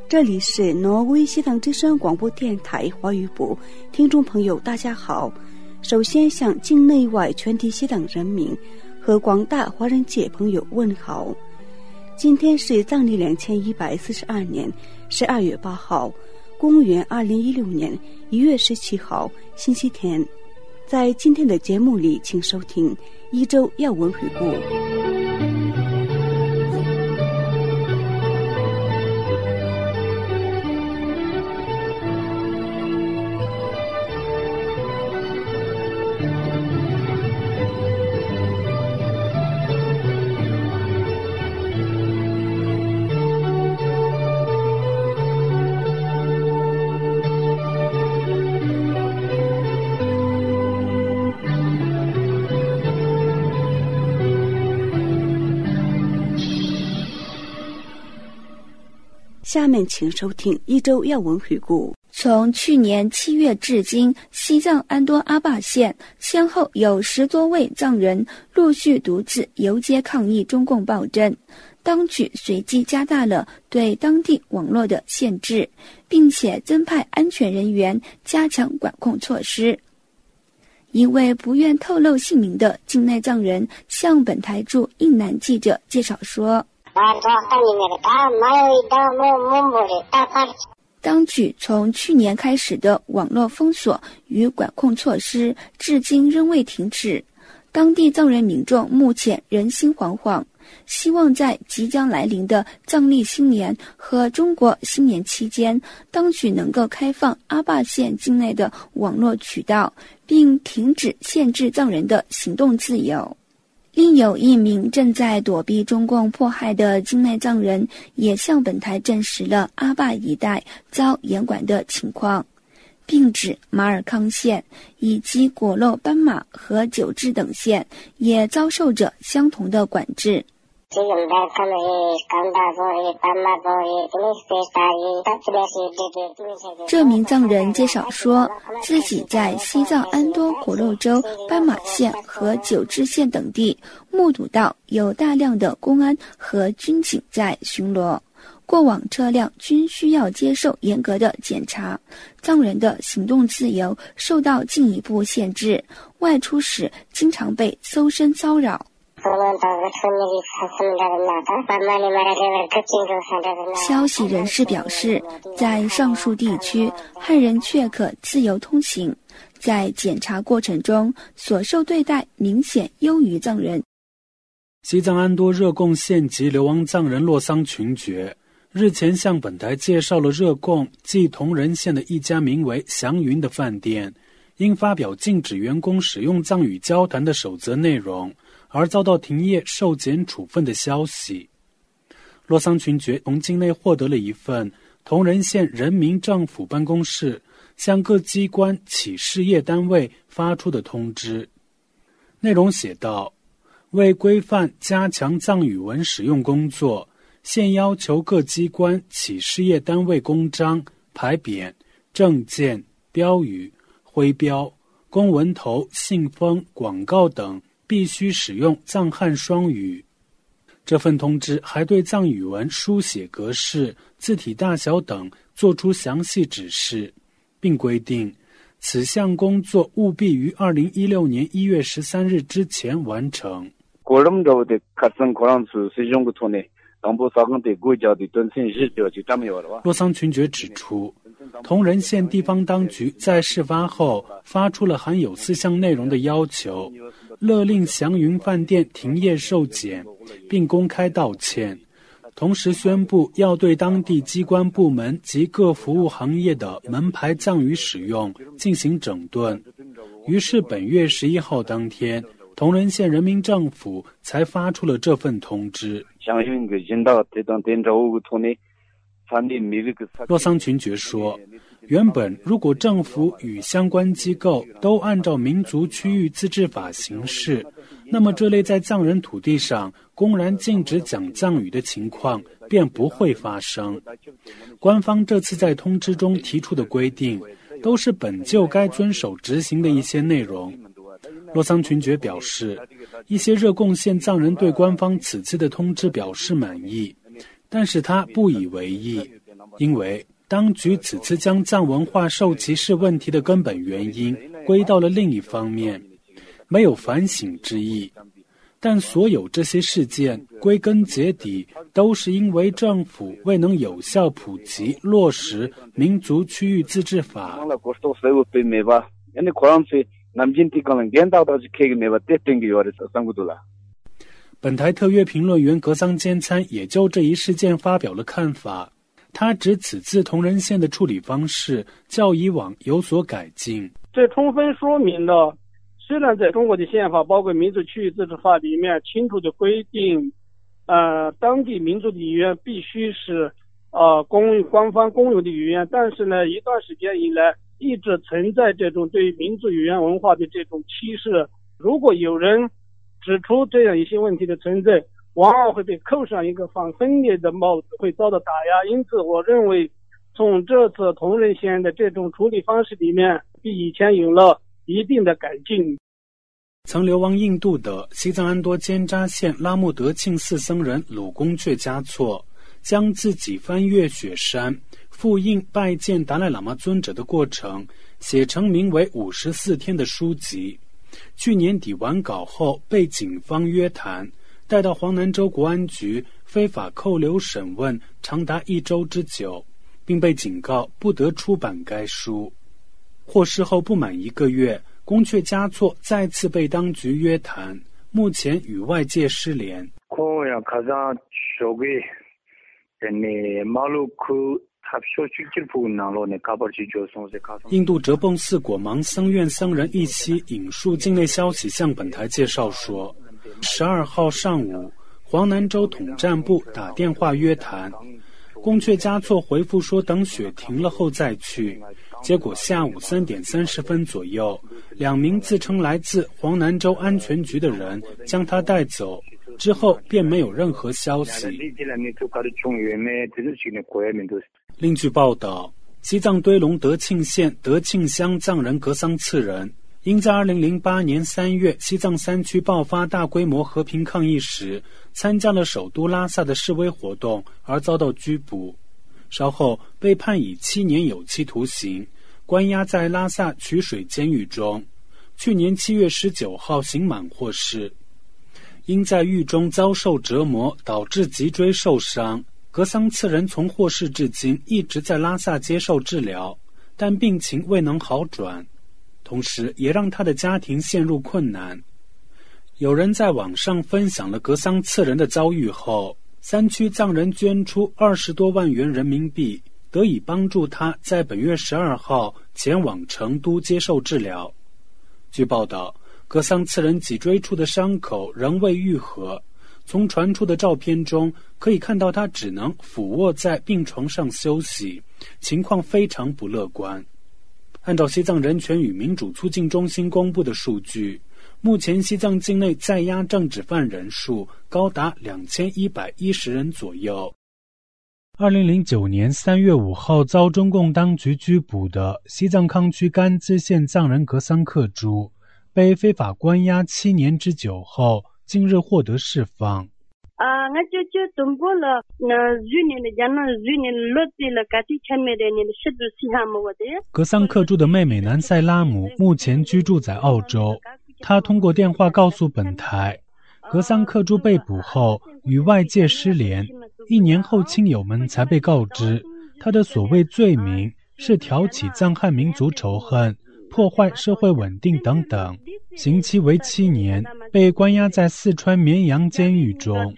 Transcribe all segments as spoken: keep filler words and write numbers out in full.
这里是挪威西藏之声广播电台华语部，听众朋友大家好。首先向境内外全体西藏人民和广大华人界朋友问好。今天是藏历两千一百四十二年十二月八号，公元二零一六年一月十七号，星期天。在今天的节目里，请收听一周要闻回顾。下面请收听一周要闻回顾。 从去年七月至今，西藏安多阿坝县先后有十多位藏人陆续独自游街抗议中共暴政，当局随即加大了对当地网络的限制，并且增派安全人员加强管控措施。一位不愿透露姓名的境内藏人向本台驻印南记者介绍说，当局从去年开始的网络封锁与管控措施至今仍未停止，当地藏人民众目前人心惶惶，希望在即将来临的藏历新年和中国新年期间，当局能够开放阿坝县境内的网络渠道，并停止限制藏人的行动自由。另有一名正在躲避中共迫害的境内藏人也向本台证实了阿坝一带遭严管的情况，并指马尔康县以及果漏斑马和九治等县也遭受着相同的管制。这名藏人介绍说，自己在西藏安多果漏州斑马县和九治县等地目睹到有大量的公安和军警在巡逻，过往车辆均需要接受严格的检查，藏人的行动自由受到进一步限制，外出时经常被搜身骚扰。消息人士表示，在上述地区，汉人却可自由通行，在检查过程中所受对待明显优于藏人。 西藏安多热贡县籍流亡藏人洛桑群觉日前向本台介绍了热贡即同仁县的一家名为祥云的饭店因发表禁止员工使用藏语交谈的守则内容而遭到停业受检处分的消息。洛桑群觉从境内获得了一份同仁县人民政府办公室向各机关企事业单位发出的通知，内容写道，为规范加强藏语文使用工作，现要求各机关企事业单位公章、牌匾、证件、标语、徽标、公文头、信封、广告等必须使用藏汉双语。这份通知还对藏语文书写格式、字体大小等作出详细指示，并规定此项工作务必于二零一六年一月十三日之前完成。洛桑群觉指出，同仁县地方当局在事发后发出了含有四项内容的要求，勒令祥云饭店停业受检，并公开道歉，同时宣布要对当地机关部门及各服务行业的门牌藏语使用进行整顿。于是本月十一号当天，同仁县人民政府才发出了这份通知。洛桑群觉说，原本如果政府与相关机构都按照民族区域自治法行事，那么这类在藏人土地上公然禁止讲藏语的情况便不会发生。官方这次在通知中提出的规定，都是本就该遵守执行的一些内容。洛桑群觉表示，一些热贡县藏人对官方此次的通知表示满意，但是他不以为意。 因为当局此次将藏文化受歧视问题的根本原因归到了另一方面，没有反省之意。但所有这些事件归根结底都是因为政府未能有效普及落实民族区域自治法。本台特约评论员格桑坚参也就这一事件发表了看法。他指此次同仁县的处理方式较以往有所改进， 这充分说明了虽然在中国的宪法包括民族区域自治法里面清楚的规定，呃，当地民族的语言必须是呃公官方公有的语言，但是呢，一段时间以来一直存在这种对民族语言文化的这种歧视。如果有人指出这样一些问题的存在，往往会被扣上一个反分裂的帽子，会遭到打压。因此，我认为从这次同仁县的这种处理方式里面，比以前有了一定的改进。 曾流亡印度的西藏安多坚扎县拉木德庆寺僧人鲁公却嘉措，将自己翻越雪山复印拜见达赖喇嘛尊者的过程写成名为五十四天的书籍。去年底完稿后被警方约谈，带到黄南州国安局非法扣留审问长达一周之久，并被警告不得出版该书。获释后不满一个月，公却嘉措再次被当局约谈，目前与外界失联。印度哲蚌寺果芒僧院僧人一期引述境内消息向本台介绍说，十二号上午，黄南州统战部打电话约谈，公却嘉措回复说等雪停了后再去。结果下午三点三十分左右，两名自称来自黄南州安全局的人将他带走，之后便没有任何消息。另据报道，西藏堆龙德庆县德庆乡藏人格桑次仁，因在二零零八年三月西藏山区爆发大规模和平抗议时，参加了首都拉萨的示威活动而遭到拘捕，稍后被判以七年有期徒刑，关押在拉萨曲水监狱中。去年七月十九号刑满获释。因在狱中遭受折磨导致脊椎受伤，格桑次仁从获释至今一直在拉萨接受治疗，但病情未能好转，同时也让他的家庭陷入困难。有人在网上分享了格桑次仁的遭遇后，山区藏人捐出二十多万元人民币，得以帮助他在本月十二号前往成都接受治疗。据报道，格桑次仁脊椎处的伤口仍未愈合，从传出的照片中可以看到他只能俯卧在病床上休息，情况非常不乐观。按照西藏人权与民主促进中心公布的数据，目前西藏境内在押政治犯人数高达两千一百一十人左右。二零零九年三月五号遭中共当局拘捕的西藏康区甘孜县藏人格桑克珠，被非法关押七年之久后，近日获得释放。 啊，我就就通过了，那去年的讲了，去年落地了，家庭前面的年的十多岁还没我的。 格桑克珠的妹妹南塞拉姆目前居住在澳洲，她通过电话告诉本台，格桑克珠被捕后与外界失联，一年后亲友们才被告知，她的所谓罪名是挑起藏汉民族仇恨、破坏社会稳定等等，刑期为七年，被关押在四川绵阳监狱中。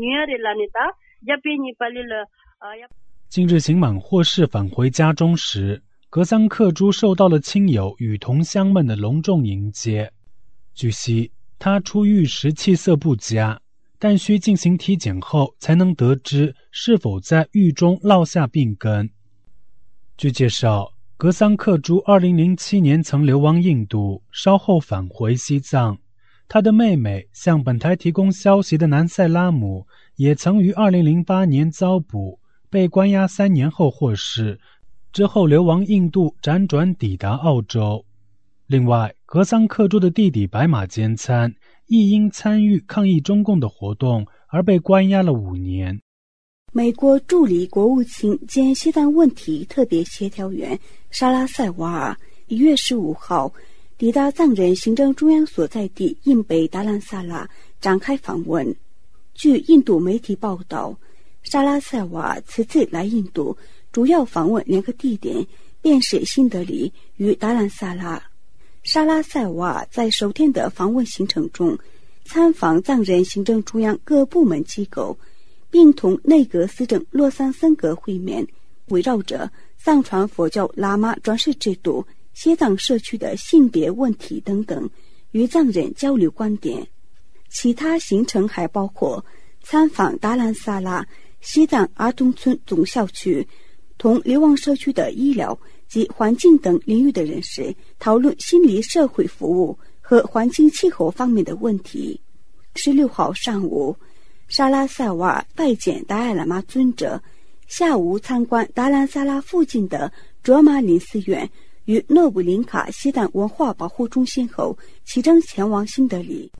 近日刑满获释返回家中时，格桑克珠受到了亲友与同乡们的隆重迎接。据悉，他出狱时气色不佳，但需进行体检后才能得知是否在狱中落下病根。据介绍，格桑克珠二零零七年曾流亡印度，稍后返回西藏。他的妹妹向本台提供消息的南塞拉姆也曾于二零零八年遭捕，被关押三年后获释，之后流亡印度，辗转抵达澳洲。另外，格桑克珠的弟弟白马坚参亦因参与抗议中共的活动而被关押了五年。 美国助理国务卿兼西藏问题特别协调员沙拉塞瓦尔一月十五号抵达藏人行政中央所在地印北达兰萨拉展开访问。据印度媒体报道，沙拉塞瓦尔此次来印度主要访问两个地点，便是新德里与达兰萨拉。沙拉塞瓦尔在首天的访问行程中参访藏人行政中央各部门机构，并同内阁司政洛桑森格会面，围绕着藏传佛教喇嘛转世制度、西藏社区的性别问题等等，与藏人交流观点。其他行程还包括参访达兰萨拉西藏儿童村总校区，同流亡社区的医疗及环境等领域的人士讨论心理社会服务和环境气候方面的问题。十六号上午，沙拉塞瓦尔拜见达赖喇嘛尊者，下午参观达兰萨拉附近的卓玛林寺院与诺布林卡西藏文化保护中心后，启程前往新德里。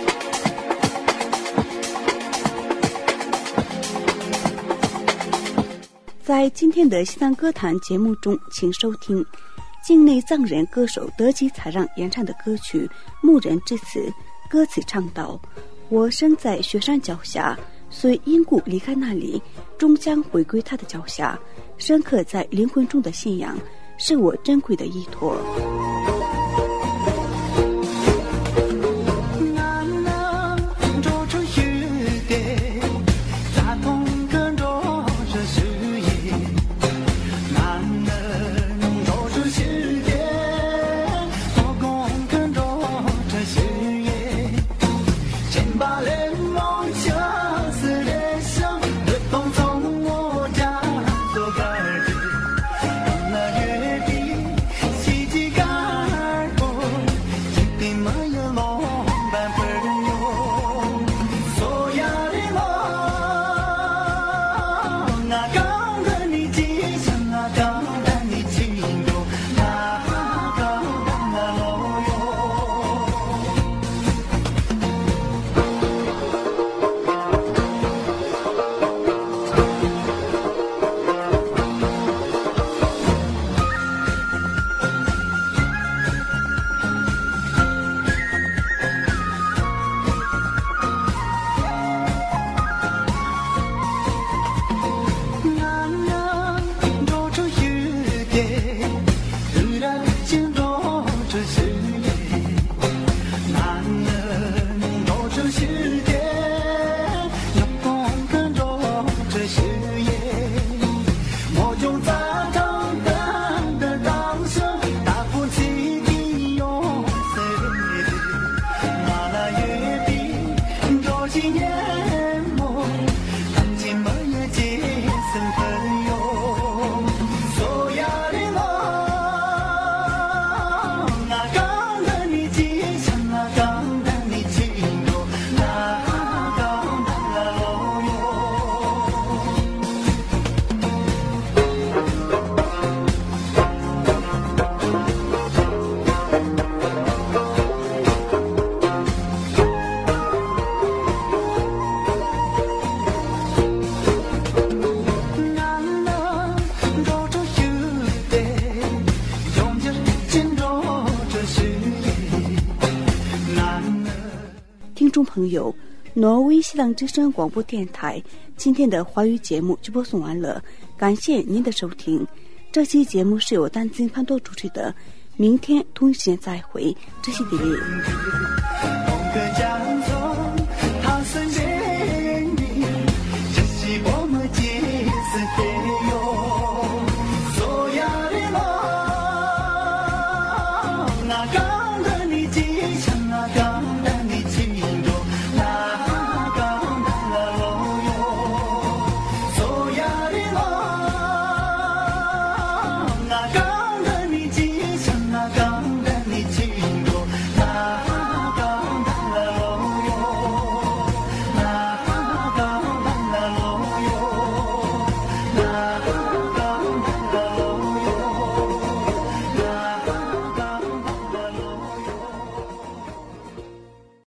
在今天的西藏歌坛节目中，请收听境内藏人歌手德吉采让演唱的歌曲《牧人之词》。歌词唱道：我生在雪山脚下，虽因故离开那里，终将回归他的脚下。深刻在灵魂中的信仰，是我珍贵的依托。听众朋友，挪威西藏之声广播电台今天的华语节目就播送完了，感谢您的收听。这期节目是由丹津潘多主持的，明天同一时间再会，这是迪丽。